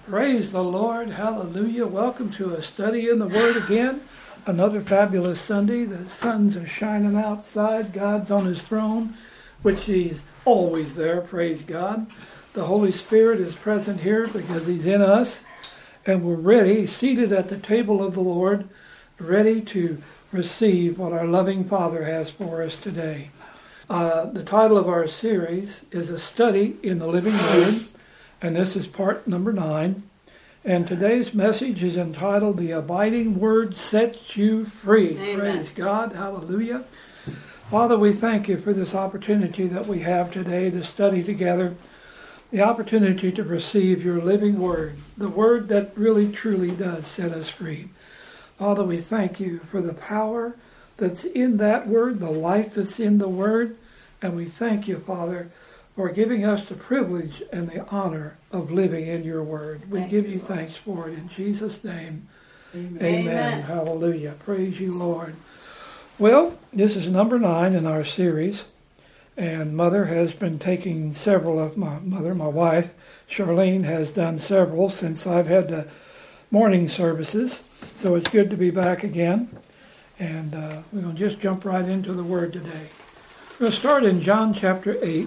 Praise the Lord. Hallelujah. Welcome to a study in the Word again. Another fabulous Sunday. The suns are shining outside. God's on His throne, which He's always there. Praise God. The Holy Spirit is present here because He's in us. And we're ready, seated at the table of the Lord, ready to receive what our loving Father has for us today. The title of our series is A Study in the Living Word. And this is part number 9. And today's message is entitled, The Abiding Word Sets You Free. Amen. Praise God. Hallelujah. Father, we thank you for this opportunity that we have today to study together. The opportunity to receive your living word. The word that really truly does set us free. Father, we thank you for the power that's in that word, the life that's in the word. And we thank you, Father, for giving us the privilege and the honor of living in your word. We give you thanks for it in Jesus' name. Amen. Amen. Hallelujah. Praise you, Lord. Well, this is number 9 in our series. And Mother has been taking several of my wife, Charlene, has done several since I've had the morning services. So it's good to be back again. And we're going to just jump right into the word today. We're going to start in John chapter 8.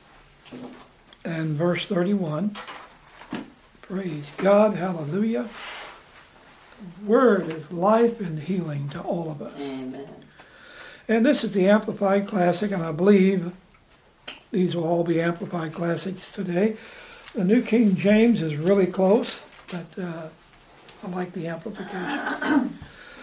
And verse 31. Praise God. Hallelujah. The word is life and healing to all of us. Amen. And this is the Amplified Classic, and I believe these will all be Amplified Classics today. The New King James is really close, but I like the amplification.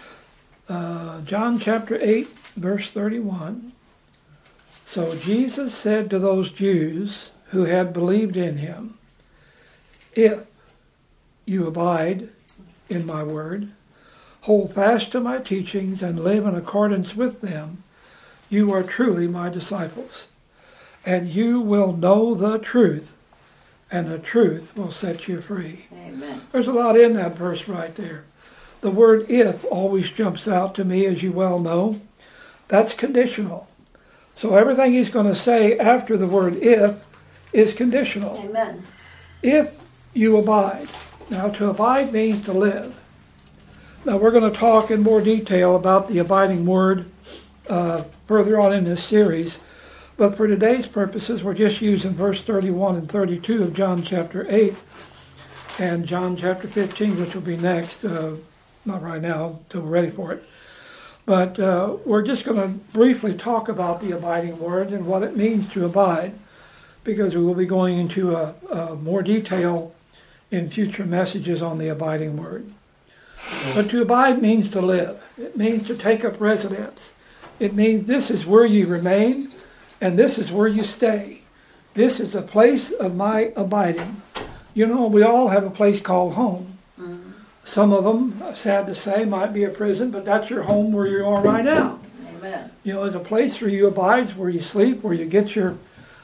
John chapter 8, verse 31. So Jesus said to those Jews who had believed in him, if you abide in my word, hold fast to my teachings and live in accordance with them, you are truly my disciples. And you will know the truth, and the truth will set you free. Amen. There's a lot in that verse right there. The word if always jumps out to me, as you well know. That's conditional. So everything he's going to say after the word if is conditional. Amen. If you abide. Now, to abide means to live. Now, we're going to talk in more detail about the abiding word further on in this series. But for today's purposes, we're just using verse 31 and 32 of John chapter 8 and John chapter 15, which will be next. Not right now, until we're ready for it. But we're just going to briefly talk about the abiding word and what it means to abide, because we will be going into more detail in future messages on the abiding word. But to abide means to live. It means to take up residence. It means this is where you remain, and this is where you stay. This is the place of my abiding. You know, we all have a place called home. Mm-hmm. Some of them, sad to say, might be a prison, but that's your home where you are right now. Amen. You know, there's a place where you abide, where you sleep, where you get your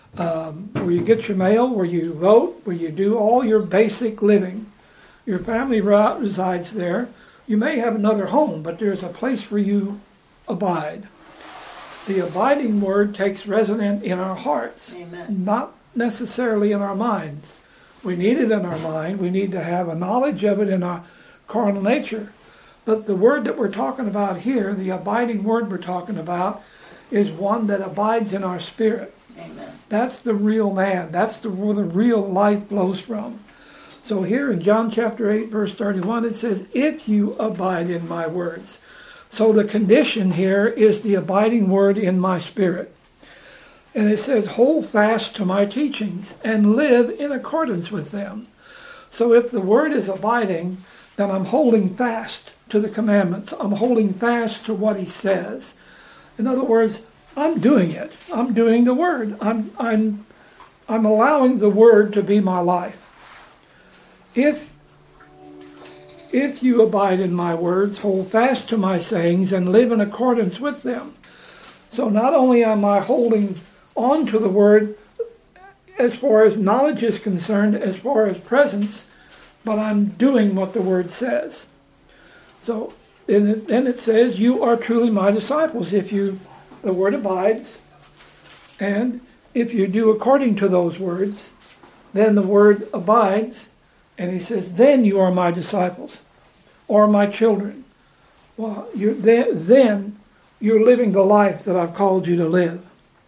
mail, where you vote, where you do all your basic living. Your family resides there. You may have another home, but there's a place where you abide. The abiding word takes residence in our hearts, Amen. Not necessarily in our minds. We need it in our mind. We need to have a knowledge of it in our carnal nature. But the word that we're talking about here, the abiding word we're talking about, is one that abides in our spirit. Amen. That's the real man. That's where the real life flows from. So here in John chapter 8, verse 31, it says, if you abide in my words. So the condition here is the abiding word in my spirit. And it says, hold fast to my teachings and live in accordance with them. So if the word is abiding, then I'm holding fast to the commandments. I'm holding fast to what he says. In other words, I'm doing it. I'm doing the word. I'm allowing the word to be my life. If you abide in my words, hold fast to my sayings, and live in accordance with them. So not only am I holding on to the word as far as knowledge is concerned, as far as presence, but I'm doing what the word says. So then it says, you are truly my disciples if the word abides, and if you do according to those words, then the word abides, And he says, then you are my disciples, or my children. Well, then you're living the life that I've called you to live.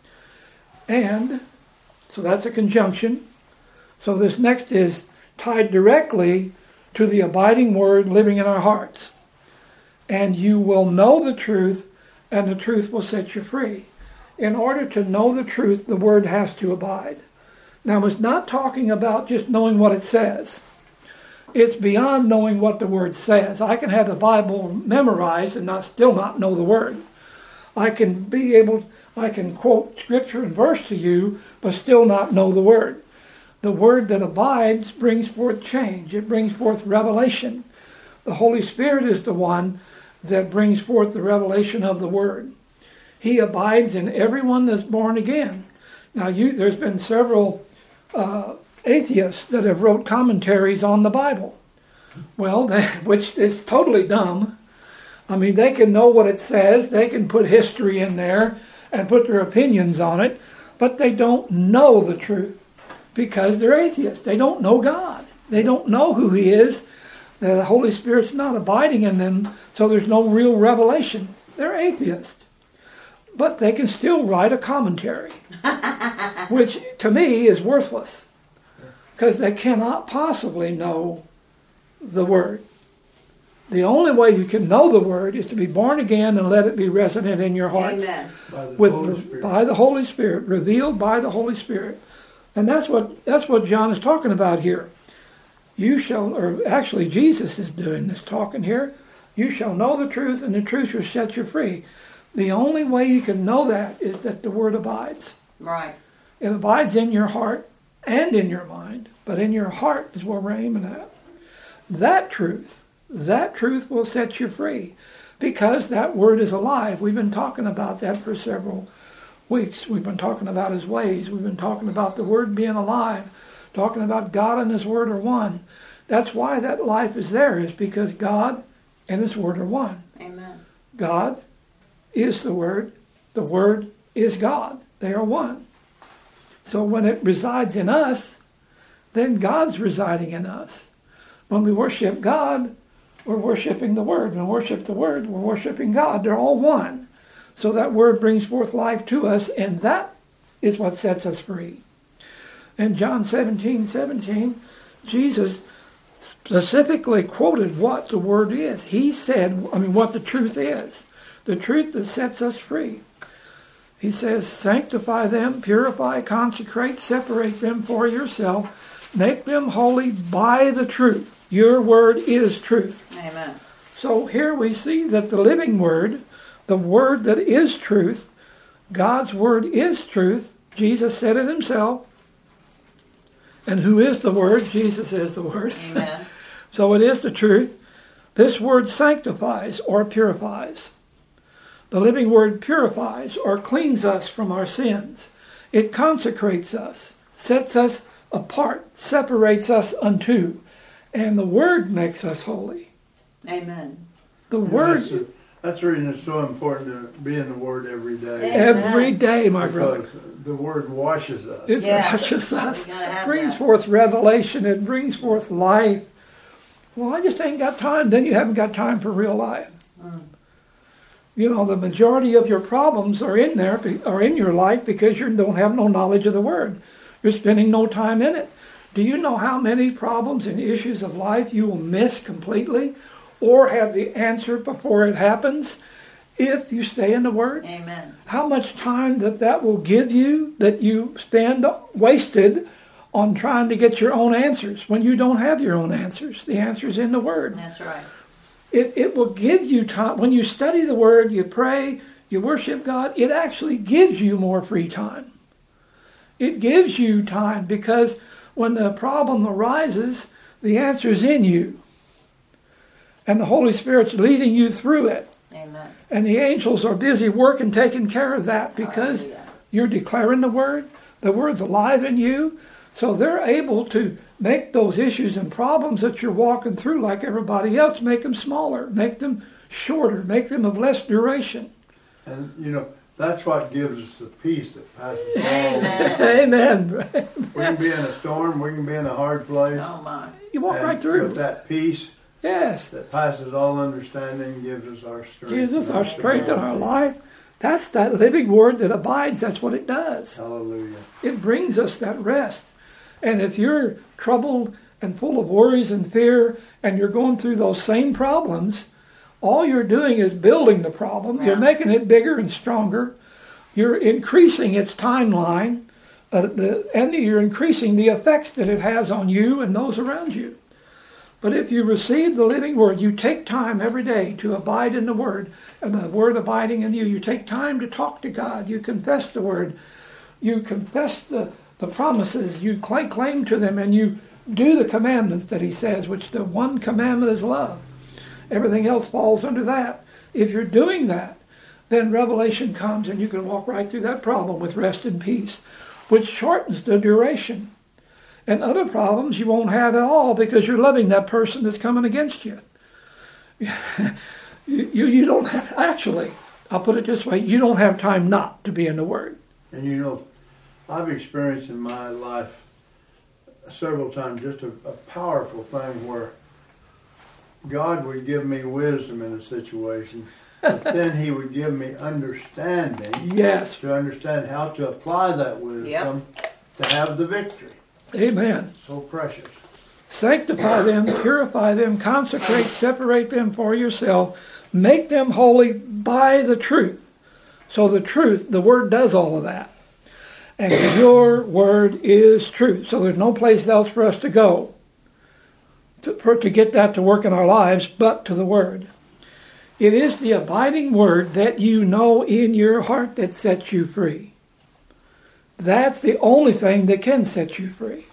And, so that's a conjunction. So this next is tied directly to the abiding word living in our hearts. And you will know the truth, and the truth will set you free. In order to know the truth, the word has to abide. Now, it's not talking about just knowing what it says. It's beyond knowing what the word says. I can have the Bible memorized and still not know the word. I can quote scripture and verse to you, but still not know the word. The word that abides brings forth change. It brings forth revelation. The Holy Spirit is the one that brings forth the revelation of the word. He abides in everyone that's born again. Now, there's been several atheists that have wrote commentaries on the Bible. Well, which is totally dumb. I mean, they can know what it says. They can put history in there and put their opinions on it, but they don't know the truth because they're atheists. They don't know God. They don't know who He is. The Holy Spirit's not abiding in them, so there's no real revelation. They're atheists. But they can still write a commentary, which to me is worthless, because they cannot possibly know the Word. The only way you can know the Word is to be born again and let it be resident in your heart. Amen. By the Holy Spirit, revealed by the Holy Spirit. And that's what John is talking about here. You shall, or actually Jesus is doing this talking here. You shall know the truth, and the truth shall set you free. The only way you can know that is that the Word abides. Right. It abides in your heart and in your mind, but in your heart is where we're aiming at. That truth will set you free, because that Word is alive. We've been talking about that for several weeks. We've been talking about His ways. We've been talking about the Word being alive, talking about God and His Word are one. That's why that life is there, is because God and His Word are one. Amen. God is the Word is God. They are one. So when it resides in us, then God's residing in us. When we worship God, we're worshiping the Word. When we worship the Word, we're worshiping God. They're all one. So that Word brings forth life to us, and that is what sets us free. In John 17:17, Jesus specifically quoted what the Word is. He said, what the truth is. The truth that sets us free. He says, sanctify them, purify, consecrate, separate them for yourself, make them holy by the truth. Your word is truth. Amen. So here we see that the living Word, the Word that is truth, God's Word is truth. Jesus said it Himself. And who is the Word? Jesus is the Word. Amen. So it is the truth. This Word sanctifies or purifies. The living Word purifies or cleans us from our sins. It consecrates us, sets us apart, separates us unto. And the Word makes us holy. Amen. The Word... That's the reason it's so important to be in the Word every day. Amen. Every day, my brother. Because the Word washes us. It washes us. It brings forth revelation. It brings forth life. Well, I just ain't got time. Then you haven't got time for real life. You know, the majority of your problems are in your life because you don't have no knowledge of the Word. You're spending no time in it. Do you know how many problems and issues of life you will miss completely or have the answer before it happens if you stay in the Word? Amen. How much time that will give you that you spend wasted on trying to get your own answers when you don't have your own answers. The answer's in the Word. That's right. It will give you time. When you study the Word, you pray, you worship God, it actually gives you more free time. It gives you time because when the problem arises, the answer's in you. And the Holy Spirit's leading you through it. Amen. And the angels are busy working, taking care of that because you're declaring the Word. The Word's alive in you. So they're able to make those issues and problems that you're walking through like everybody else, make them smaller, make them shorter, make them of less duration. And, you know, That's what gives us the peace that passes all. Amen. We can be in a storm, we can be in a hard place. Oh my. You walk and right through. With that peace Yes. that passes all understanding gives us our strength. Gives us our strength in our life. That's that living word that abides. That's what it does. Hallelujah. It brings us that rest. And if you're troubled and full of worries and fear, and you're going through those same problems, all you're doing is building the problem. Yeah. You're making it bigger and stronger. You're increasing its timeline, and you're increasing the effects that it has on you and those around you. But if you receive the living word, you take time every day to abide in the word, and the word abiding in you. You take time to talk to God. You confess the word. You confess the promises. You claim to them, and you do the commandments that he says, which the one commandment is love. Everything else falls under that. If you're doing that, then revelation comes, and you can walk right through that problem with rest and peace, which shortens the duration. And other problems you won't have at all because you're loving that person that's coming against you. You don't have, actually, I'll put it this way, you don't have time not to be in the Word. And you know, I've experienced in my life several times just a powerful thing where God would give me wisdom in a situation, but then he would give me understanding. Yes. To understand how to apply that wisdom to have the victory. Amen. So precious. Sanctify them, purify them, consecrate, separate them for yourself, make them holy by the truth. So the truth, the Word does all of that. And your Word is truth. So there's no place else for us to go to get that to work in our lives but to the Word. It is the abiding Word that you know in your heart that sets you free. That's the only thing that can set you free.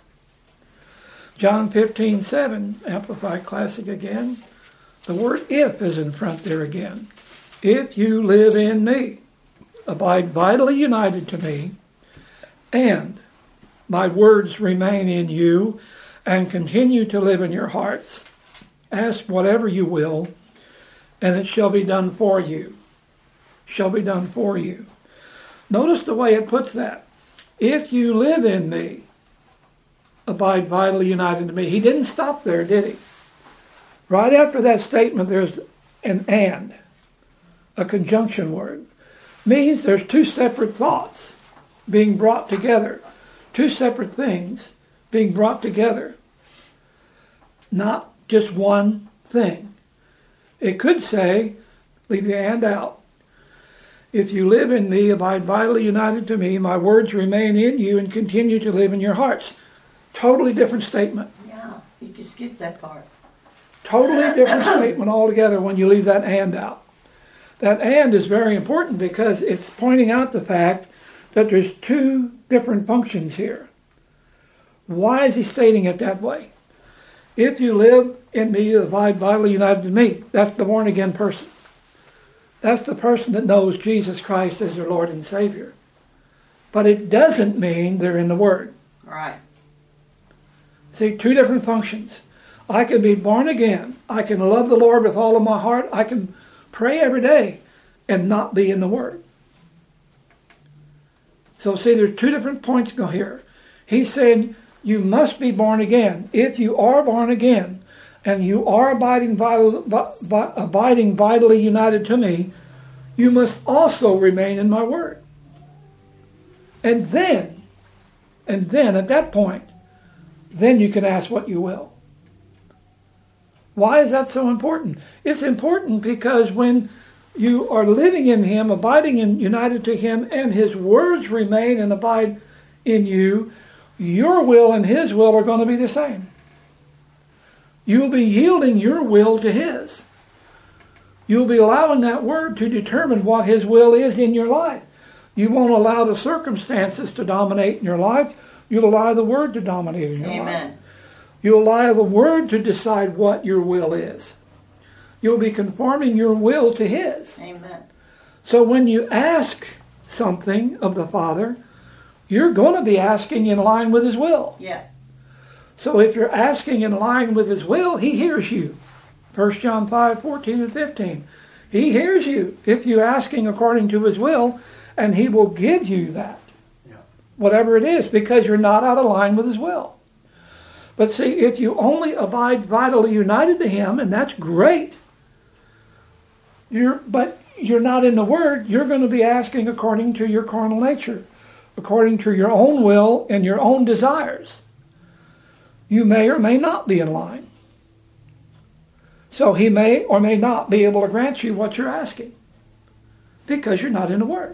John 15:7, Amplified Classic again. The word if is in front there again. If you live in me, abide vitally united to me, and my words remain in you and continue to live in your hearts, ask whatever you will, and it shall be done for you. Shall be done for you. Notice the way it puts that. If you live in me, abide vitally united to me. He didn't stop there, did he? Right after that statement, there's an and, a conjunction word. Means there's two separate thoughts being brought together. Two separate things being brought together. Not just one thing. It could say, leave the and out. If you live in me, abide vitally united to me, my words remain in you and continue to live in your hearts. Totally different statement. Yeah, you can skip that part. Totally different statement altogether when you leave that and out. That and is very important because it's pointing out the fact that there's two different functions here. Why is he stating it that way? If you live in me, abide vitally united to me, that's the born again person. That's the person that knows Jesus Christ as their Lord and Savior. But it doesn't mean they're in the Word. Right. See, two different functions. I can be born again. I can love the Lord with all of my heart. I can pray every day and not be in the Word. So see, there's two different points go here. He's saying you must be born again. If you are born again, and you are abiding vitally united to me, you must also remain in my word. And then at that point, then you can ask what you will. Why is that so important? It's important because when you are living in him, abiding and united to him, and his words remain and abide in you, your will and his will are going to be the same. You'll be yielding your will to his. You'll be allowing that word to determine what his will is in your life. You won't allow the circumstances to dominate in your life. You'll allow the word to dominate in your life. Amen. You'll allow the word to decide what your will is. You'll be conforming your will to his. Amen. So when you ask something of the Father, you're going to be asking in line with his will. Yeah. So if you're asking in line with his will, he hears you. 1 John 5:14 and 15. He hears you if you're asking according to his will And He will give you that. Yeah. Whatever it is, because you're not out of line with His will. But see, if you only abide vitally united to Him, and that's great, but you're not in the Word, you're going to be asking according to your carnal nature, according to your own will and your own desires. You may or may not be in line. So He may or may not be able to grant you what you're asking, because you're not in the Word.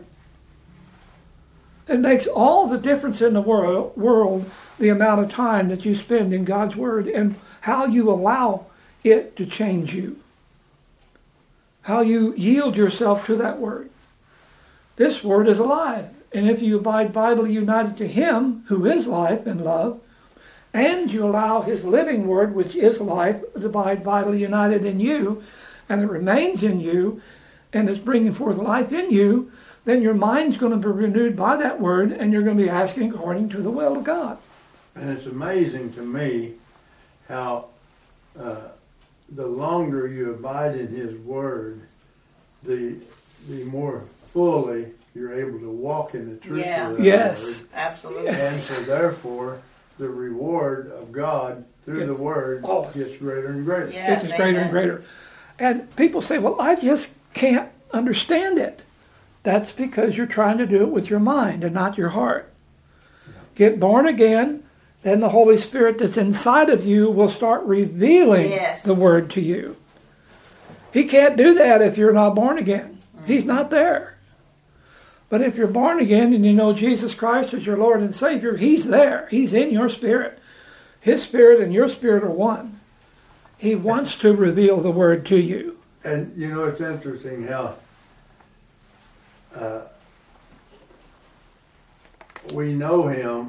It makes all the difference in the world the amount of time that you spend in God's Word and how you allow it to change you. How you yield yourself to that Word. This Word is alive. And if you abide vitally united to Him, who is life and love, and you allow His living Word, which is life, to abide vitally united in you, and it remains in you, and is bringing forth life in you, then your mind's going to be renewed by that Word, and you're going to be asking according to the will of God. And it's amazing to me how the longer you abide in His Word, the more fully you're able to walk in the truth of that Yes. Word. Absolutely. Yes. And so therefore, the reward of God through the Word gets greater and greater. Yes, It gets greater and greater. And people say, well, I just can't understand it. That's because you're trying to do it with your mind and not your heart. Get born again, then the Holy Spirit that's inside of you will start revealing the Word to you. He can't do that if you're not born again. He's not there. But if you're born again and you know Jesus Christ as your Lord and Savior, He's there. He's in your spirit. His spirit and your spirit are one. He wants to reveal the Word to you. And you know, it's interesting how we know Him,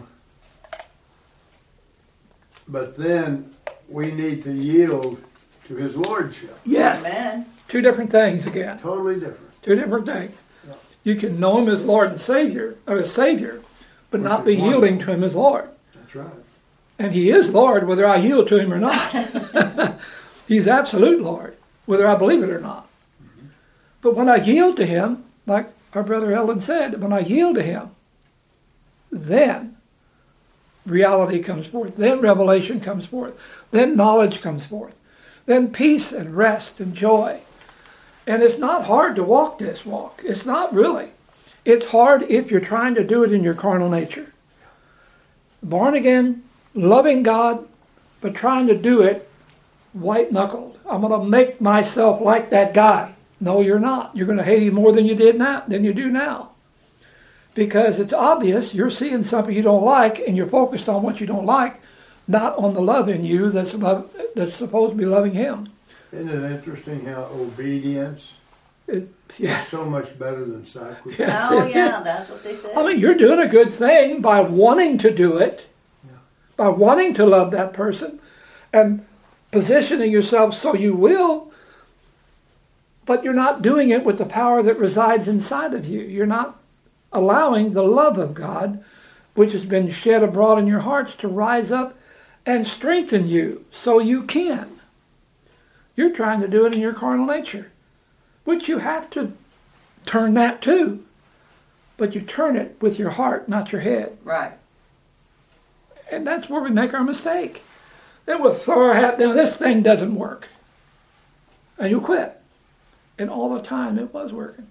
but then we need to yield to His Lordship. Yes. Amen. Two different things again. Totally different. Two different things. Yeah. You can know Him as Lord and Savior, or as Savior, but Which not is be wonderful. yielding to Him as Lord. That's right. And He is Lord whether I yield to Him or not. He's absolute Lord, whether I believe it or not. Mm-hmm. But when I yield to Him, like our brother Eldon said, when I yield to Him, then reality comes forth. Then revelation comes forth. Then knowledge comes forth. Then peace and rest and joy. And it's not hard to walk this walk. It's not really. It's hard if you're trying to do it in your carnal nature. Born again, loving God, but trying to do it white-knuckled. I'm going to make myself like that guy. No, you're not. You're going to hate Him more than you do now. Because it's obvious you're seeing something you don't like, and you're focused on what you don't like, not on the love in you that's supposed to be loving Him. Isn't it interesting how obedience is so much better than sacrifice? Yes. Oh, yeah, that's what they said. I mean, you're doing a good thing by wanting to do it, by wanting to love that person, and positioning yourself so you will, but you're not doing it with the power that resides inside of you. You're not allowing the love of God, which has been shed abroad in your hearts, to rise up and strengthen you so you can. You're trying to do it in your carnal nature, which you have to turn that too. But you turn it with your heart, not your head. Right. And that's where we make our mistake. Then we'll throw our hat down. This thing doesn't work. And you quit. And all the time it was working.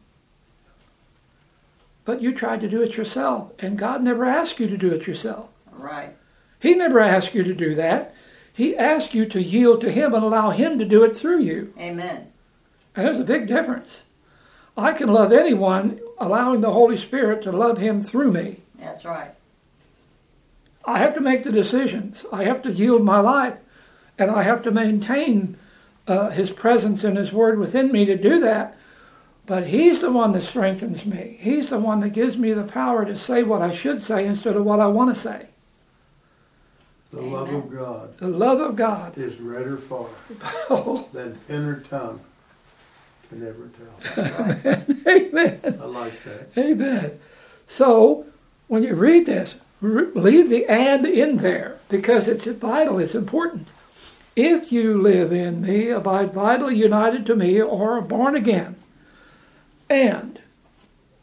But you tried to do it yourself. And God never asked you to do it yourself. Right. He never asked you to do that. He asked you to yield to Him and allow Him to do it through you. Amen. And there's a big difference. I can love anyone, allowing the Holy Spirit to love him through me. That's right. I have to make the decisions. I have to yield my life. And I have to maintain His presence and His Word within me to do that. But He's the one that strengthens me. He's the one that gives me the power to say what I should say instead of what I want to say. The love of God. The love of God is redder far Oh. than pen or tongue can ever tell. Amen. I like that. Amen. So, when you read this, leave the "and" in there because it's vital, it's important. If you live in me, abide vitally united to me, or are born again, and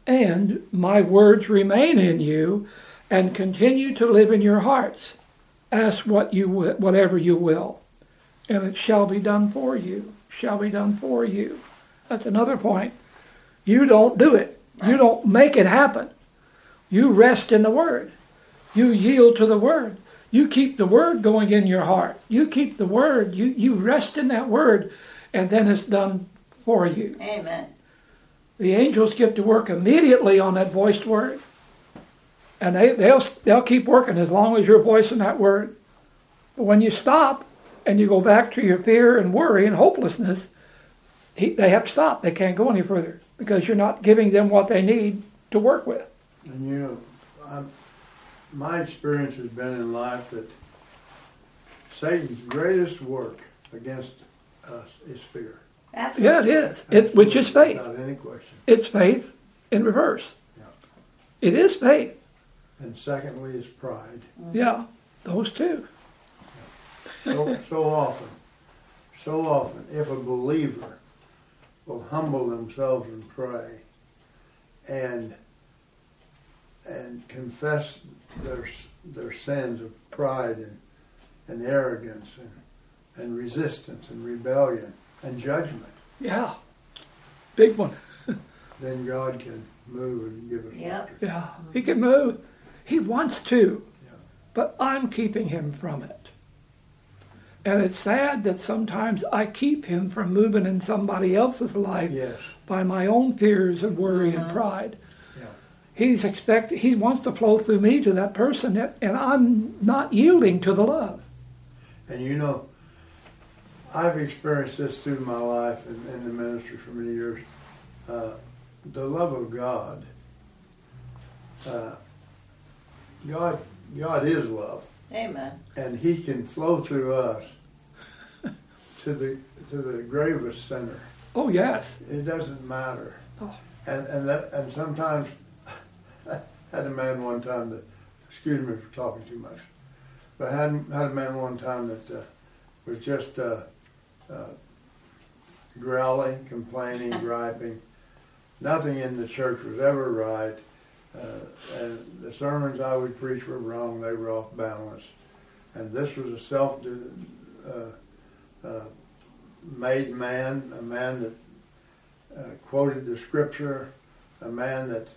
and my words remain in you and continue to live in your hearts. Ask whatever you will, and it shall be done for you. Shall be done for you. That's another point. You don't do it. You don't make it happen. You rest in the Word. You yield to the Word. You keep the Word going in your heart. You keep the Word. You rest in that Word, and then it's done for you. Amen. The angels get to work immediately on that voiced Word. And they'll keep working as long as you're voicing that Word. But when you stop and you go back to your fear and worry and hopelessness, they have to stop. They can't go any further because you're not giving them what they need to work with. And you know, my experience has been in life that Satan's greatest work against us is fear. Absolutely. Yeah, it is. Which is faith. Without any question. It's faith in reverse. Yeah. It is faith. And secondly is pride. Yeah, those two. So often, if a believer will humble themselves and pray and confess their sins of pride and arrogance and resistance and rebellion and judgment, Yeah, big one. then God can move and give us victory. Yeah, he can move. He wants to, Yeah. but I'm keeping him from it. And it's sad that sometimes I keep him from moving in somebody else's life Yes. by my own fears and worry and pride. Yeah. He wants to flow through me to that person, and I'm not yielding to the love. And you know, I've experienced this through my life in the ministry for many years. The love of God. God is love, Amen. and He can flow through us to the gravest sinner. Oh yes. It doesn't matter. Oh. And sometimes I had a man one time that, excuse me for talking too much, but I had a man one time that was just growling, complaining, griping. Nothing in the church was ever right. And the sermons I would preach were wrong. They were off balance. And this was a self-made man, a man that quoted the scripture, a man that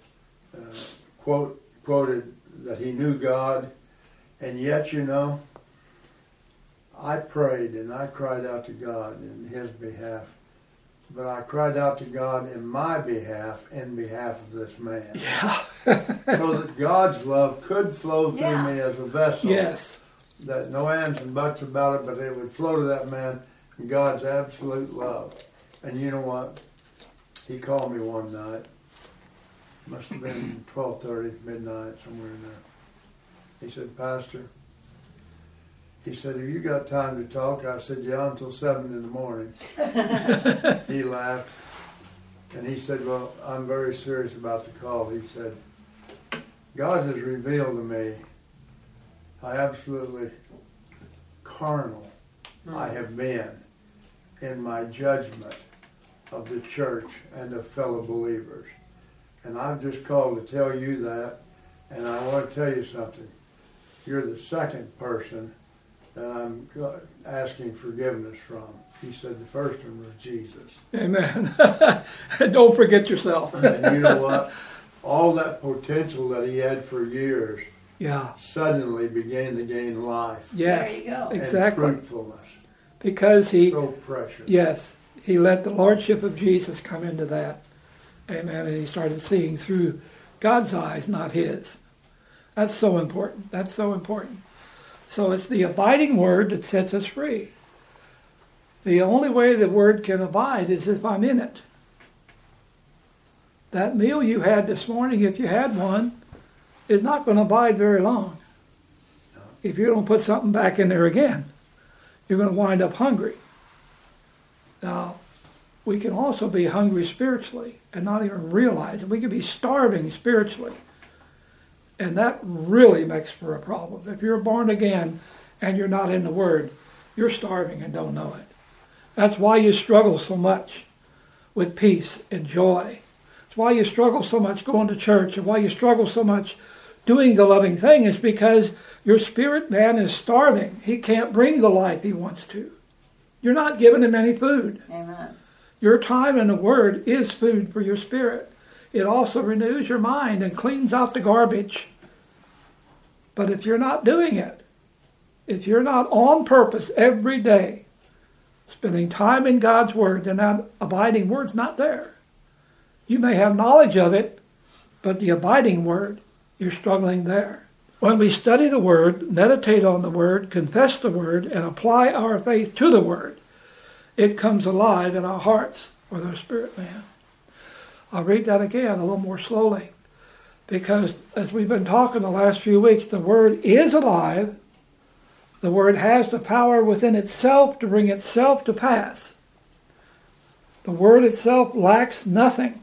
quoted that he knew God. And yet, you know, I prayed and I cried out to God in his behalf. But I cried out to God in my behalf, in behalf of this man. Yeah. So that God's love could flow through Yeah. me as a vessel. Yes. That no ands and buts about it, but it would flow to that man in God's absolute love. And you know what? He called me one night. Must have been 12:30, midnight, somewhere in there. He said, Pastor, he said, have you got time to talk? I said, yeah, until 7 in the morning. He laughed. And he said, well, I'm very serious about the call. He said, God has revealed to me how absolutely carnal I have been in my judgment of the church and of fellow believers. And I've just called to tell you that. And I want to tell you something. You're the second person that I'm asking forgiveness from. He said the first one was Jesus. Amen. Don't forget yourself. And you know what? All that potential that he had for years Yeah. suddenly began to gain life Yes. There you go. Exactly. and fruitfulness. Because he, So precious. yes, he let the lordship of Jesus come into that. Amen. And he started seeing through God's eyes, not his. That's so important. That's so important. So it's the abiding word that sets us free. The only way the word can abide is if I'm in it. That meal you had this morning, if you had one, is not going to abide very long. If you don't put something back in there again, you're going to wind up hungry. Now, we can also be hungry spiritually and not even realize it. We can be starving spiritually. And that really makes for a problem. If you're born again and you're not in the Word, you're starving and don't know it. That's why you struggle so much with peace and joy, It's why you struggle so much going to church, and why you struggle so much doing the loving thing, is because your spirit man is starving. He can't bring the life he wants to. You're not giving him any food. Amen. Your time in the Word is food for your spirit. It also renews your mind and cleans out the garbage. But if you're not doing it, if you're not on purpose every day, spending time in God's Word, then that abiding Word's not there. You may have knowledge of it, but the abiding Word, you're struggling there. When we study the Word, meditate on the Word, confess the Word, and apply our faith to the Word, it comes alive in our hearts with our spirit man. I'll read that again a little more slowly, because as we've been talking the last few weeks, the Word is alive. The Word has the power within itself to bring itself to pass. The Word itself lacks nothing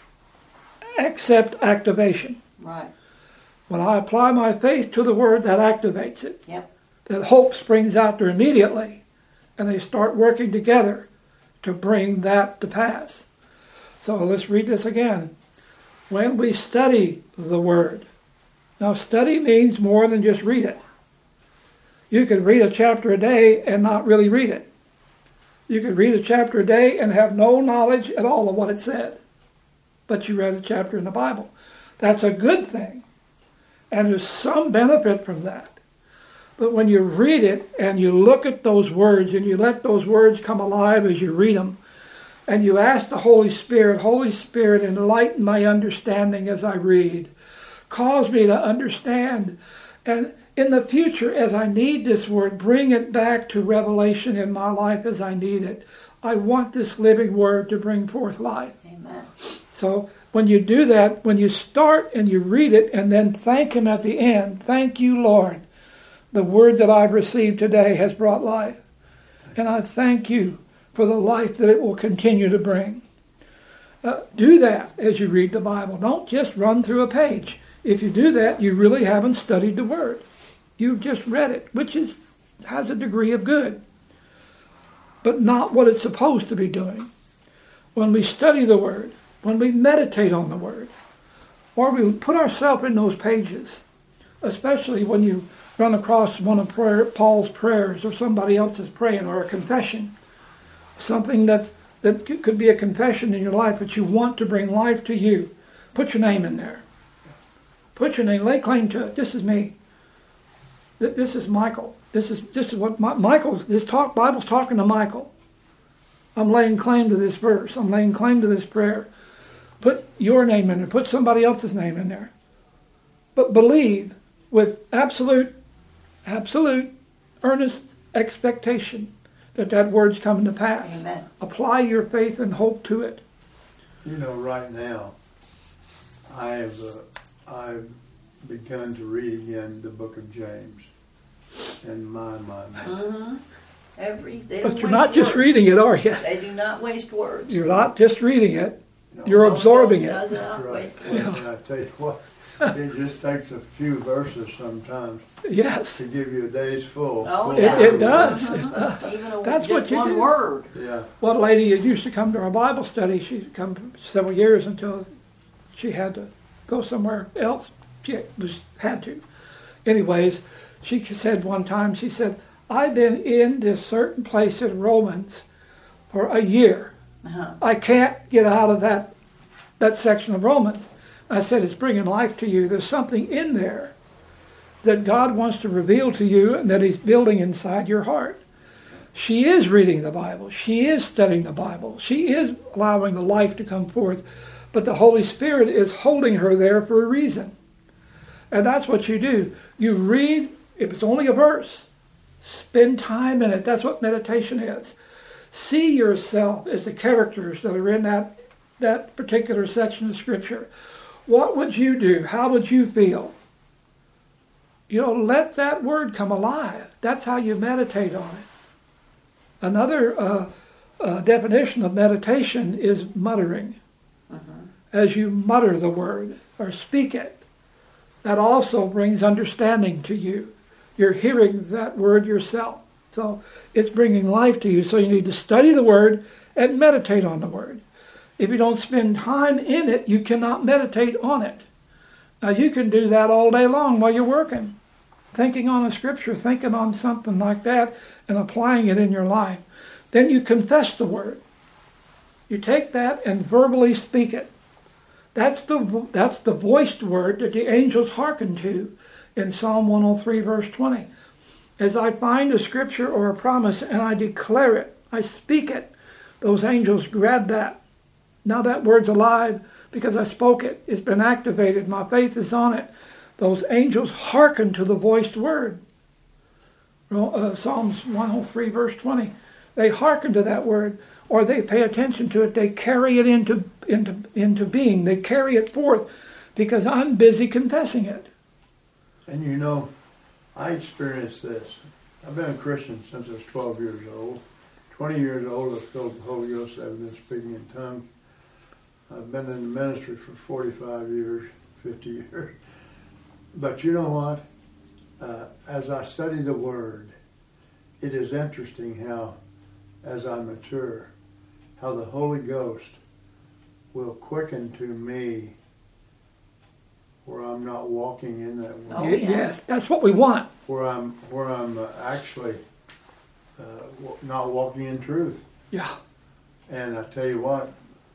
except activation. Right. When I apply my faith to the Word, that activates it. Yep. That hope springs out there immediately, and they start working together to bring that to pass. So let's read this again. When we study the Word. Now, study means more than just read it. You could read a chapter a day and not really read it. You could read a chapter a day and have no knowledge at all of what it said. But you read a chapter in the Bible. That's a good thing. And there's some benefit from that. But when you read it and you look at those words and you let those words come alive as you read them, and you ask the Holy Spirit, enlighten my understanding as I read. Cause me to understand. And in the future, as I need this Word, bring it back to revelation in my life as I need it. I want this living Word to bring forth life. Amen. So when you do that, when you start and you read it and then thank Him at the end, thank you, Lord. The Word that I've received today has brought life. And I thank you for the life that it will continue to bring. Do that as you read the Bible. Don't just run through a page. If you do that, you really haven't studied the Word. You've just read it, which has a degree of good, but not what it's supposed to be doing. When we study the Word, when we meditate on the Word, or we put ourselves in those pages, especially when you run across one of Paul's prayers or somebody else's praying or a confession, something that could be a confession in your life, but you want to bring life to you, put your name in there. Put your name, lay claim to it. This is me. This is Michael. This is what Michael's. Bible's talking to Michael. I'm laying claim to this verse. I'm laying claim to this prayer. Put your name in there. Put somebody else's name in there. But believe with absolute, earnest expectation that word's coming to pass. Amen. Apply your faith and hope to it. You know, right now, I've begun to read again the book of James. And my. Mm-hmm. But you're not just reading it, are you? They do not waste words. You're not just reading it. No, You're absorbing it. Does not right. waste words. And I tell you what, it just takes a few verses sometimes Yes. to give you a day's full. Oh, full yeah. It does. Even a, That's just what you one do. word. Yeah. One lady that used to come to our Bible study, she'd come several years until she had to go somewhere else. She had to. Anyways, she said one time, she said, I've been in this certain place in Romans for a year. Uh-huh. I can't get out of that section of Romans. I said, it's bringing life to you. There's something in there that God wants to reveal to you and that He's building inside your heart. She is reading the Bible. She is studying the Bible. She is allowing the life to come forth. But the Holy Spirit is holding her there for a reason. And that's what you do. You read, if it's only a verse, spend time in it. That's what meditation is. See yourself as the characters that are in that particular section of Scripture. What would you do? How would you feel? You know, let that word come alive. That's how you meditate on it. Another definition of meditation is muttering. As you mutter the word or speak it, that also brings understanding to you. You're hearing that word yourself. So it's bringing life to you. So you need to study the word and meditate on the word. If you don't spend time in it, you cannot meditate on it. Now you can do that all day long while you're working, thinking on a scripture, thinking on something like that, and applying it in your life. Then you confess the word. You take that and verbally speak it. That's the voiced word that the angels hearken to in Psalm 103 verse 20. As I find a scripture or a promise and I declare it, I speak it, those angels grab that. Now that word's alive because I spoke it. It's been activated. My faith is on it. Those angels hearken to the voiced word. Psalms 103 verse 20. They hearken to that word, or they pay attention to it. They carry it into being. They carry it forth because I'm busy confessing it. And you know, I experienced this. I've been a Christian since I was 12 years old. 20 years old, I was filled with the Holy Ghost. I've been speaking in tongues. I've been in the ministry for 45 years, 50 years. But you know what? As I study the Word, it is interesting how, as I mature, how the Holy Ghost will quicken to me where I'm not walking in that Word. Oh, yeah. Yes, that's what we want. Where I'm actually not walking in truth. Yeah. And I tell you what,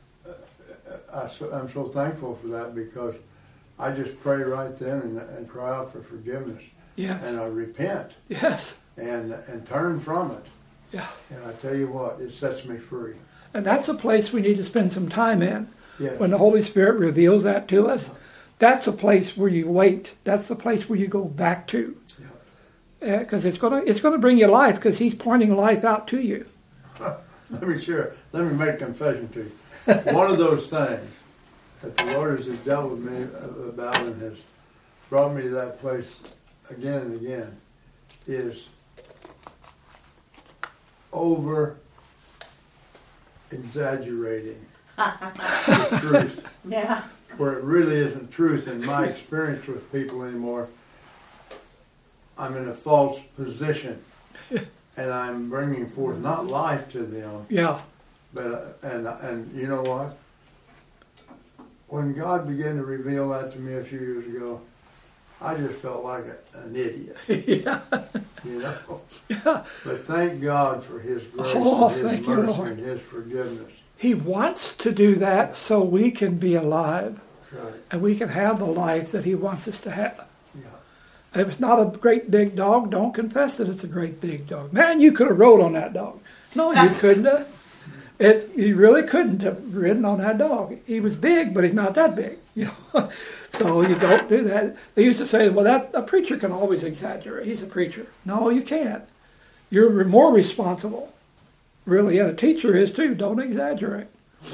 I'm so thankful for that because I just pray right then and cry out for forgiveness. Yes. And I repent. Yes. And turn from it. Yeah. And I tell you what, it sets me free. And that's a place we need to spend some time in. Yes. When the Holy Spirit reveals that to us, that's a place where you wait. That's the place where you go back to. Because it's gonna bring you life, because He's pointing life out to you. Let me make a confession to you. One of those things that the Lord has dealt with me about and has brought me to that place again and again is over exaggerating the truth. Yeah. Where it really isn't truth in my experience with people anymore. I'm in a false position, and I'm bringing forth not life to them. Yeah. But and you know what? When God began to reveal that to me a few years ago, I just felt like an idiot. Yeah. You know. Yeah. But thank God for His grace Oh, and His thank you, mercy Lord. and His forgiveness. He wants to do that so we can be alive. Right. And we can have the life that He wants us to have. Yeah. If it's not a great big dog, don't confess that it's a great big dog. Man, you could have rode on that dog. No, you couldn't have. You really couldn't have ridden on that dog. He was big, but he's not that big. You know? So you don't do that. They used to say, well, a preacher can always exaggerate. He's a preacher. No, you can't. You're more responsible. Really, and a teacher is too. Don't exaggerate.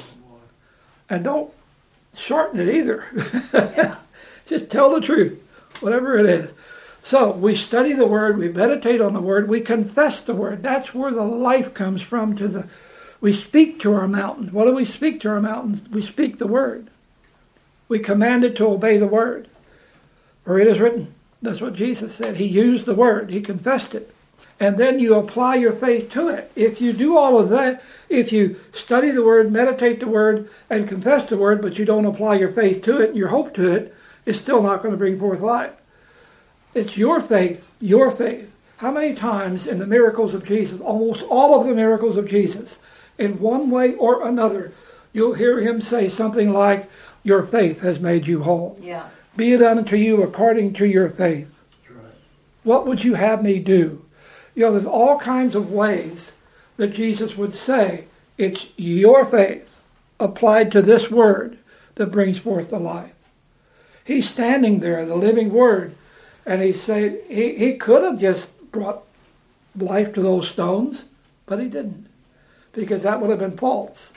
And don't shorten it either. Yeah. Just tell the truth, whatever it is. So we study the Word, we meditate on the Word, we confess the Word. That's where the life comes from. We speak to our mountains. What do we speak to our mountains? We speak the Word. We command it to obey the Word. For it is written. That's what Jesus said. He used the Word. He confessed it. And then you apply your faith to it. If you do all of that, if you study the Word, meditate the Word, and confess the Word, but you don't apply your faith to it and your hope to it, it's still not going to bring forth life. It's your faith, your faith. How many times in the miracles of Jesus, almost all of the miracles of Jesus, in one way or another, you'll hear Him say something like, your faith has made you whole. Yeah. Be it unto you according to your faith. That's right. What would you have me do? You know, there's all kinds of ways that Jesus would say, it's your faith applied to this Word that brings forth the life. He's standing there, the living Word, and he said he could have just brought life to those stones, but He didn't, because that would have been false.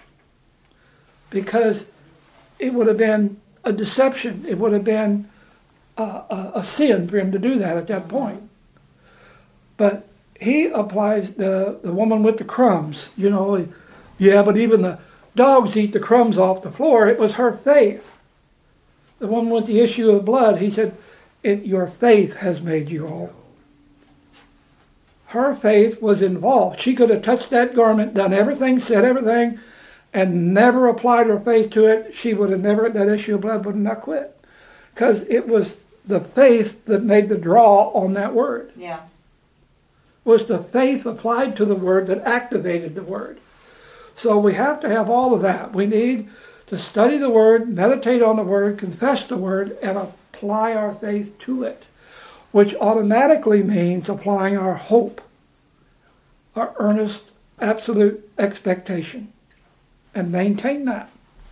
Because it would have been a deception. It would have been a sin for Him to do that at that point. But He applies the woman with the crumbs. You know, yeah, but even the dogs eat the crumbs off the floor. It was her faith. The woman with the issue of blood, He said, your faith has made you whole. Her faith was involved. She could have touched that garment, done everything, said everything, and never applied her faith to it, she would have never, that issue of blood would have not quit. Because it was the faith that made the draw on that word. Yeah. Was the faith applied to the word that activated the word. So we have to have all of that. We need to study the word, meditate on the word, confess the word, and apply our faith to it, which automatically means applying our hope, our earnest, absolute expectation, and maintain that.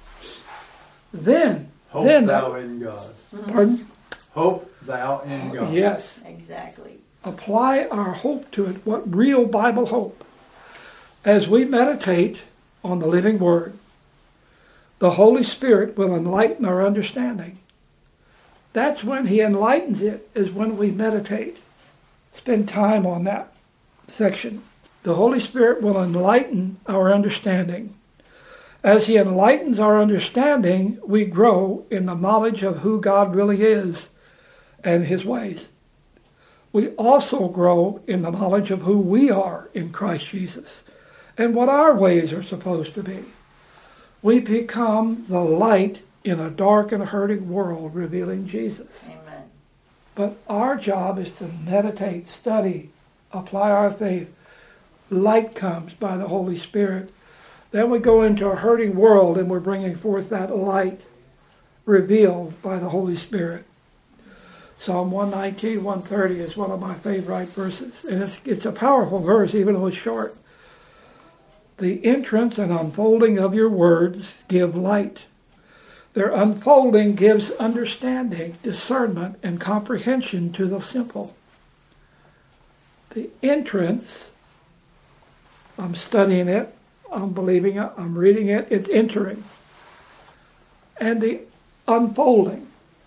Then, Hope thou in God. Pardon? Hope thou in God. Yes. Exactly. Apply our hope to it. What real Bible hope? As we meditate on the living Word, the Holy Spirit will enlighten our understanding. That's when He enlightens it, is when we meditate. Spend time on that section. The Holy Spirit will enlighten our understanding. As He enlightens our understanding, we grow in the knowledge of who God really is and His ways. We also grow in the knowledge of who we are in Christ Jesus and what our ways are supposed to be. We become the light in a dark and hurting world, revealing Jesus. Amen. But our job is to meditate, study, apply our faith. Light comes by the Holy Spirit. Then we go into a hurting world and we're bringing forth that light revealed by the Holy Spirit. Psalm 119, 130 is one of my favorite verses. And it's a powerful verse, even though it's short. The entrance and unfolding of your words give light. Their unfolding gives understanding, discernment, and comprehension to the simple. The entrance, I'm studying it, I'm believing it, I'm reading it, it's entering. And the unfolding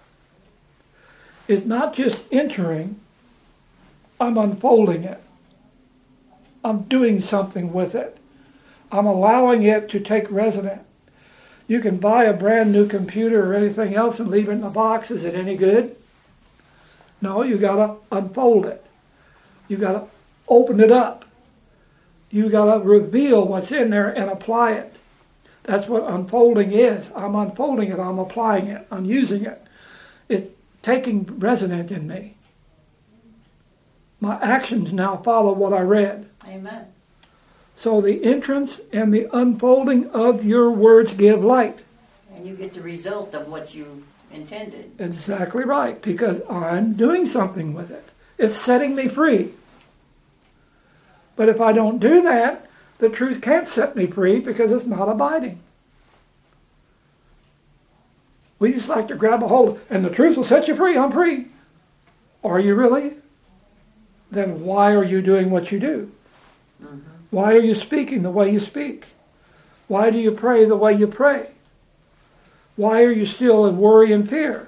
is not just entering, I'm unfolding it. I'm doing something with it. I'm allowing it to take residence. You can buy a brand new computer or anything else and leave it in the box. Is it any good? No, you got to unfold it. You got to open it up. You got to reveal what's in there and apply it. That's what unfolding is. I'm unfolding it. I'm applying it. I'm using it. It's taking residence in me. My actions now follow what I read. Amen. So the entrance and the unfolding of your words give light. And you get the result of what you intended. Exactly right, because I'm doing something with it. It's setting me free. But if I don't do that, the truth can't set me free because it's not abiding. We just like to grab a hold, and the truth will set you free. I'm free. Are you really? Then why are you doing what you do? Mm-hmm. Why are you speaking the way you speak? Why do you pray the way you pray? Why are you still in worry and fear?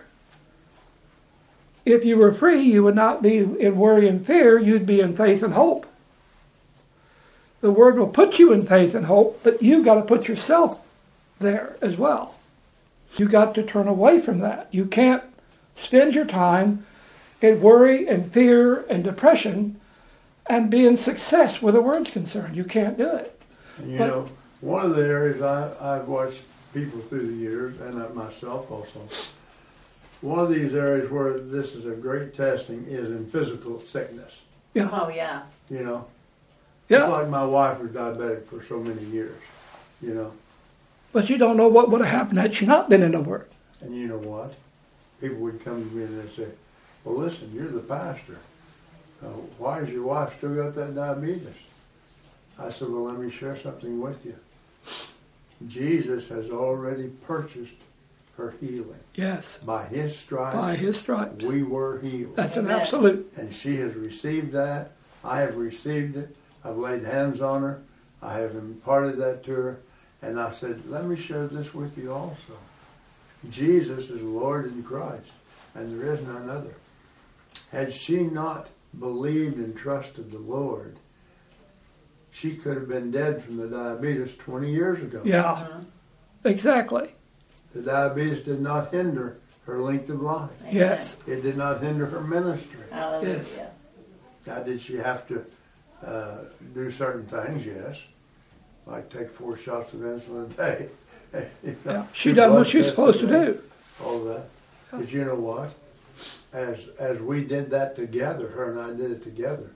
If you were free, you would not be in worry and fear. You'd be in faith and hope. The Word will put you in faith and hope, but you've got to put yourself there as well. You've got to turn away from that. You can't spend your time in worry and fear and depression and be in success where the Word's concerned. You can't do it. And you know, one of the areas I've watched people through the years, and myself also, one of these areas where this is a great testing is in physical sickness. Yeah. Oh, yeah. You know? Yeah. It's like my wife was diabetic for so many years, you know? But you don't know what would have happened had she not been in the Word. And you know what? People would come to me and they'd say, well, listen, you're the pastor. Why has your wife still got that diabetes? I said, well, let me share something with you. Jesus has already purchased her healing. Yes. By His stripes. By His stripes. We were healed. That's Amen. an absolute. And she has received that. I have received it. I've laid hands on her. I have imparted that to her. And I said, let me share this with you also. Jesus is Lord in Christ, and there is none other. Had she not believed and trusted the Lord, she could have been dead from the diabetes 20 years ago. Yeah, exactly. The diabetes did not hinder her length of life. Amen. Yes. It did not hinder her ministry. Hallelujah. Yes. Now, did she have to do certain things? Yes. like take 4 shots of insulin a day. Yeah. She done what she's supposed to do. All that. But you know what? As we did that together, her and I did it together,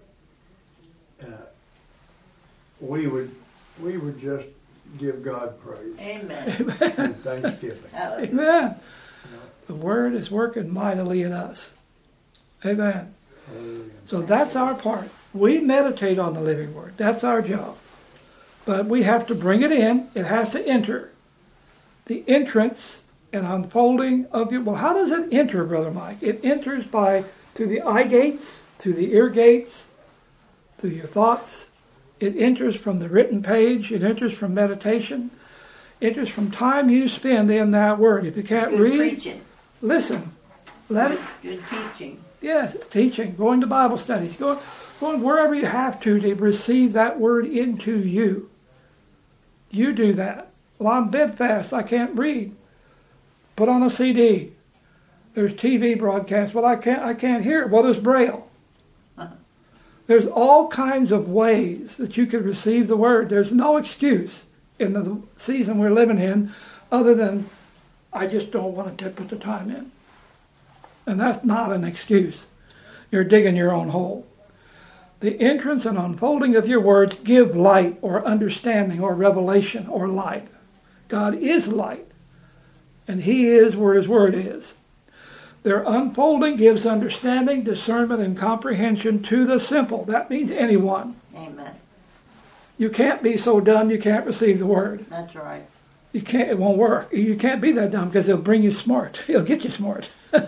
we would just give God praise Amen. and thanksgiving. Hallelujah. Amen. The Word is working mightily in us. Amen. Hallelujah. So that's our part. We meditate on the living Word. That's our job. But we have to bring it in. It has to enter. The entrance and unfolding of your... Well, how does it enter, Brother Mike? It enters through the eye gates, through the ear gates, through your thoughts. It enters from the written page. It enters from meditation. It enters from time you spend in that Word. If you can't Good read, preaching. listen. Let it... Good teaching. Yes, teaching, going to Bible studies, going wherever you have to receive that Word into you. You do that. Well, I'm bedfast. I can't read. Put on a CD. There's TV broadcasts. Well, I can't hear it. Well, there's Braille. Uh-huh. There's all kinds of ways that you can receive the Word. There's no excuse in the season we're living in other than I just don't want to put the time in. And that's not an excuse. You're digging your own hole. The entrance and unfolding of your words give light or understanding or revelation or light. God is light, and He is where His Word is. Their unfolding gives understanding, discernment, and comprehension to the simple. That means anyone. Amen. You can't be so dumb you can't receive the Word. That's right. You can't. It won't work. You can't be that dumb because it'll bring you smart. It'll get you smart.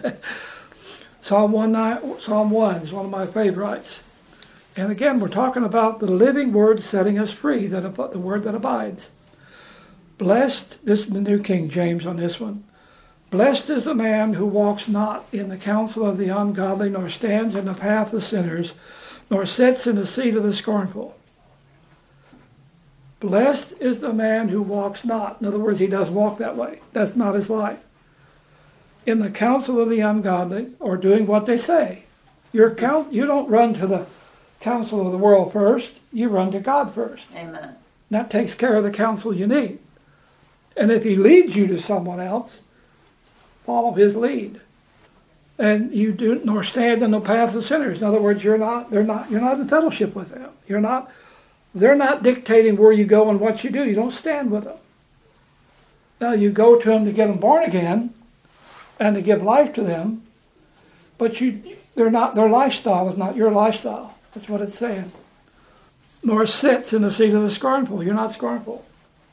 Psalm 1 is one of my favorites. And again, we're talking about the living Word setting us free, the Word that abides. Blessed, this is the New King James on this one. Blessed is the man who walks not in the counsel of the ungodly, nor stands in the path of sinners, nor sits in the seat of the scornful. Blessed is the man who walks not. In other words, he doesn't walk that way. That's not his life. In the counsel of the ungodly, or doing what they say. You don't run to the counsel of the world first. You run to God first. Amen. That takes care of the counsel you need. And if He leads you to someone else, follow His lead. And you do nor stand in the path of sinners. In other words, you're not in fellowship with them. They're not dictating where you go and what you do. You don't stand with them. Now you go to them to get them born again and to give life to them, but their lifestyle is not your lifestyle. That's what it's saying. Nor sits in the seat of the scornful. You're not scornful.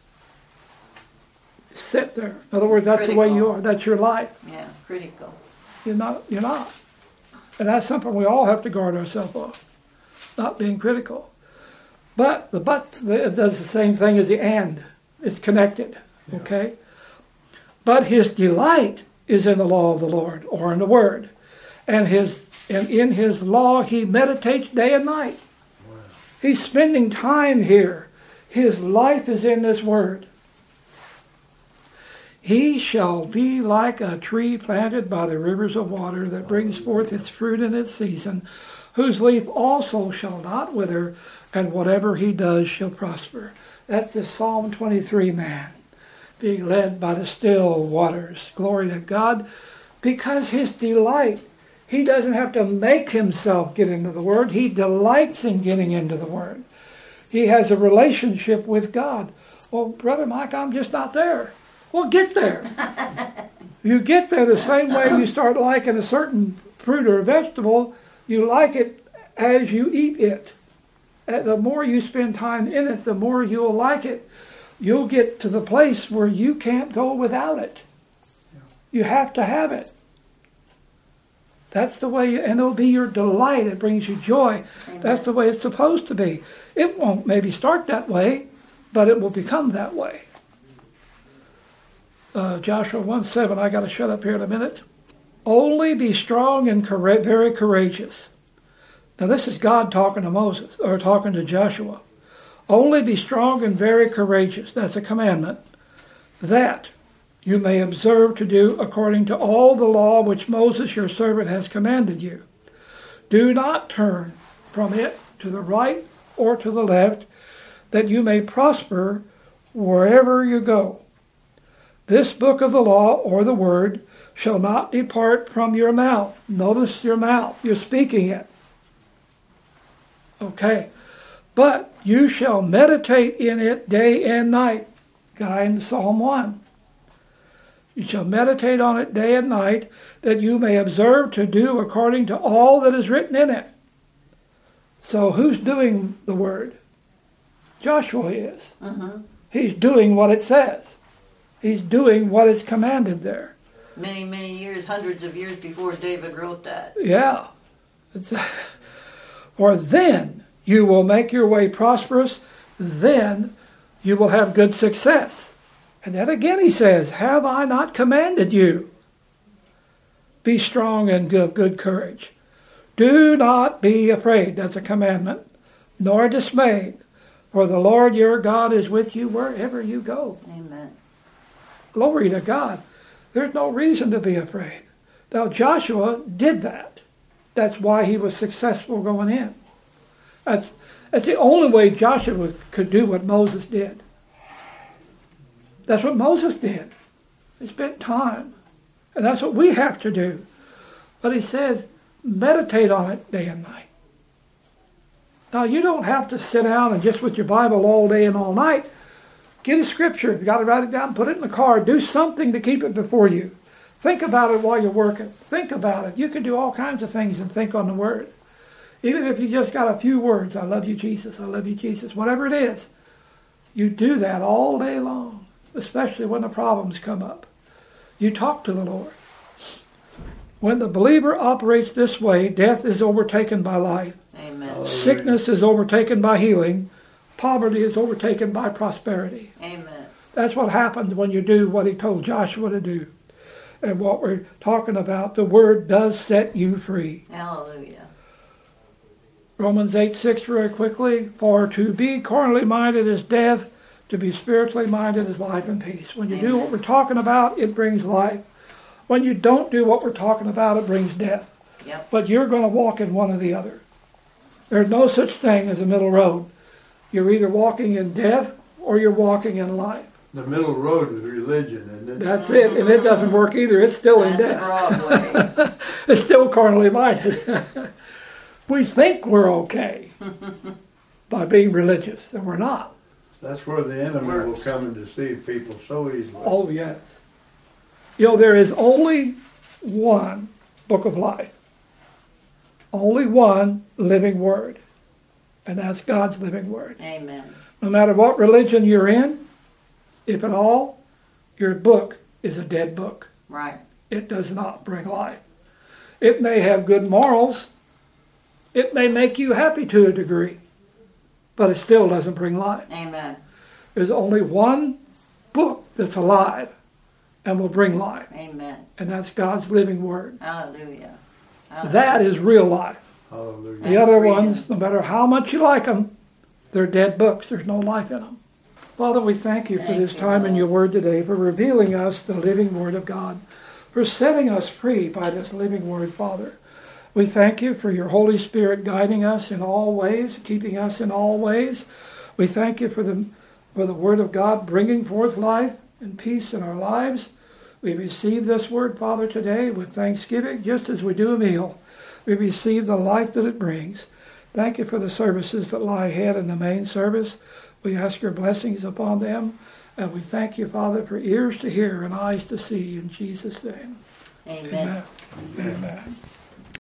Sit there. In other words, that's Critical. the way you are. That's your life. Yeah, critical. You're not. And that's something we all have to guard ourselves of. Not being critical. But the but it does the same thing as the and. It's connected. Okay? But his delight is in the law of the Lord, or in the Word. And in His law he meditates day and night. Wow. He's spending time here. His life is in this Word. He shall be like a tree planted by the rivers of water that brings forth its fruit in its season, whose leaf also shall not wither, and whatever he does shall prosper. That's the Psalm 23 man, being led by the still waters. Glory to God. Because his delight, he doesn't have to make himself get into the Word. He delights in getting into the Word. He has a relationship with God. Well, Brother Mike, I'm just not there. Well, get there. You get there the same way you start liking a certain fruit or vegetable. You like it as you eat it. The more you spend time in it, the more you'll like it. You'll get to the place where you can't go without it. You have to have it. That's the way, and it'll be your delight. It brings you joy. Amen. That's the way it's supposed to be. It won't maybe start that way, but it will become that way. Joshua 1:7, I got to shut up here in a minute. Only be strong and very courageous. Now this is God talking to Moses, or talking to Joshua. Only be strong and very courageous. That's a commandment. That you may observe to do according to all the law which Moses your servant has commanded you. Do not turn from it to the right or to the left, that you may prosper wherever you go. This book of the law, or the word, shall not depart from your mouth. Notice your mouth. You're speaking it. Okay. But you shall meditate in it day and night. Guy in Psalm 1. You shall meditate on it day and night, that you may observe to do according to all that is written in it. So who's doing the word? Joshua is. He's doing what it says. He's doing what is commanded there. Many, many years, hundreds of years before David wrote that. Yeah. Or then you will make your way prosperous, then you will have good success. And then again he says, have I not commanded you? Be strong and of good courage. Do not be afraid, that's a commandment, nor dismayed, for the Lord your God is with you wherever you go. Amen. Glory to God. There's no reason to be afraid. Now Joshua did that. That's why he was successful going in. That's the only way Joshua could do what Moses did. That's what Moses did. He spent time. And that's what we have to do. But he says, meditate on it day and night. Now you don't have to sit down and just with your Bible all day and all night. Get a scripture. You've got to write it down, put it in the car. Do something to keep it before you. Think about it while you're working. Think about it. You can do all kinds of things and think on the Word. Even if you just got a few words, I love you, Jesus, I love you, Jesus, whatever it is. You do that all day long, especially when the problems come up. You talk to the Lord. When the believer operates this way, death is overtaken by life. Amen. Sickness is overtaken by healing. Poverty is overtaken by prosperity. Amen. That's what happens when you do what he told Joshua to do. And what we're talking about, the Word does set you free. Hallelujah. Romans 8:6 very quickly. For to be carnally minded is death, to be spiritually minded is life and peace. When you do what we're talking about, it brings life. When you don't do what we're talking about, it brings death. Yep. But you're going to walk in one or the other. There's no such thing as a middle road. You're either walking in death or you're walking in life. The middle road is religion, isn't it? That's it. And it doesn't work either. It's still in death. That's Broadway. It's still carnally minded. We think we're okay by being religious, and we're not. That's where the enemy will come and deceive people so easily. Oh, yes. You know, there is only one book of life. Only one living word. And that's God's living word. Amen. No matter what religion you're in, if at all, your book is a dead book. Right. It does not bring life. It may have good morals. It may make you happy to a degree. But it still doesn't bring life. Amen. There's only one book that's alive and will bring life. Amen. And that's God's living word. Hallelujah. That is real life. Hallelujah. The other ones, no matter how much you like them, they're dead books. There's no life in them. Father, we thank you for this time in your word today, for revealing us the living word of God, for setting us free by this living word, Father. We thank you for your Holy Spirit guiding us in all ways, keeping us in all ways. We thank you for the word of God bringing forth life and peace in our lives. We receive this word, Father, today with thanksgiving, just as we do a meal. We receive the life that it brings. Thank you for the services that lie ahead in the main service. We ask your blessings upon them. And we thank you, Father, for ears to hear and eyes to see. In Jesus' name. Amen. Amen. Amen.